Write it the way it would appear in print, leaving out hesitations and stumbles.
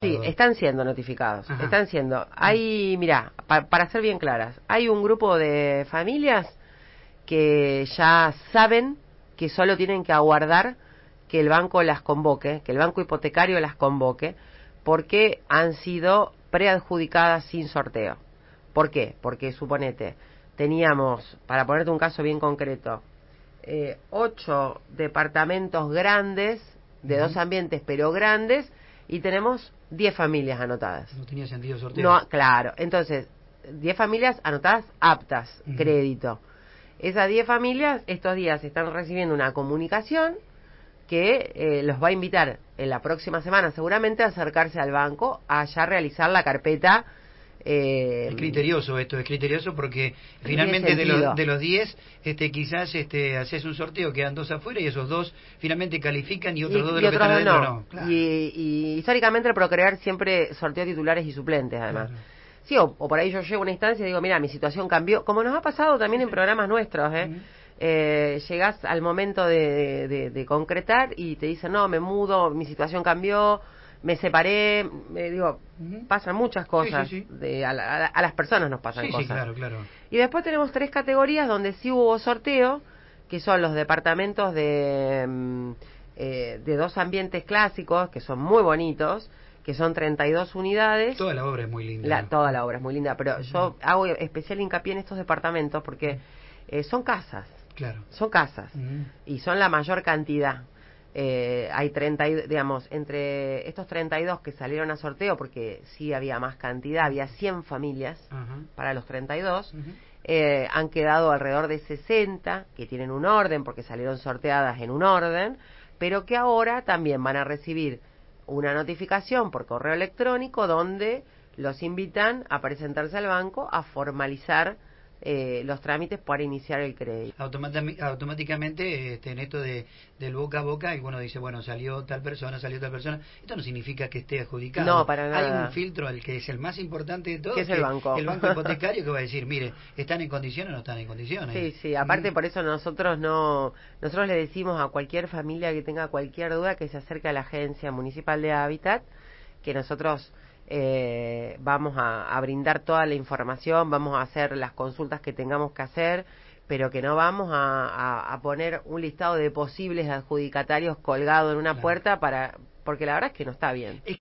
Sí, están siendo notificados. Ajá. Están siendo. Hay, mira, para ser bien claras, hay un grupo de familias que ya saben que solo tienen que aguardar que el banco las convoque, que el banco hipotecario las convoque, porque han sido preadjudicadas sin sorteo. ¿Por qué? Porque, suponete, teníamos, para ponerte un caso bien concreto, 8 departamentos grandes, de 2 ambientes, pero grandes, y tenemos 10 familias anotadas. No tenía sentido sorteo. No, claro. Entonces, 10 familias anotadas aptas, crédito. Esas 10 familias estos días están recibiendo una comunicación que los va a invitar en la próxima semana seguramente a acercarse al banco a ya realizar la carpeta. Es criterioso esto, es criterioso porque finalmente de los 10 quizás haces un sorteo, quedan 2 afuera y esos 2 finalmente califican y otros 2 de los que están adentro no. Claro. Y históricamente el Procrear siempre sorteó titulares y suplentes además. Claro. Sí, o por ahí yo llego a una instancia y digo, mira, mi situación cambió, como nos ha pasado también en programas nuestros, llegás al momento de concretar y te dicen, no, me mudo, mi situación cambió, me separé, pasan muchas cosas, sí. A las personas nos pasan cosas. Sí, claro. Y después tenemos 3 categorías donde sí hubo sorteo, que son los departamentos de 2 ambientes clásicos, que son muy bonitos, que son 32 unidades. Toda la obra es muy linda. Toda la obra es muy linda, pero yo hago especial hincapié en estos departamentos porque son casas. Claro. Son casas. Y son la mayor cantidad. Hay 30, digamos, entre estos 32 que salieron a sorteo, porque sí había más cantidad, había 100 familias para los 32, han quedado alrededor de 60 que tienen un orden, porque salieron sorteadas en un orden, pero que ahora también van a recibir una notificación por correo electrónico donde los invitan a presentarse al banco a formalizar los trámites para iniciar el crédito. Automáticamente en esto del boca a boca, y uno dice, bueno, salió tal persona. Esto no significa que esté adjudicado. No, para nada. Hay un filtro, al que es el más importante de todo, que es el banco. El banco hipotecario, que va a decir, mire, ¿están en condiciones o no están en condiciones? Sí, aparte por eso nosotros le decimos a cualquier familia que tenga cualquier duda que se acerque a la Agencia Municipal de Hábitat, que nosotros vamos a brindar toda la información, vamos a hacer las consultas que tengamos que hacer, pero que no vamos a poner un listado de posibles adjudicatarios colgado en una puerta porque la verdad es que no está bien.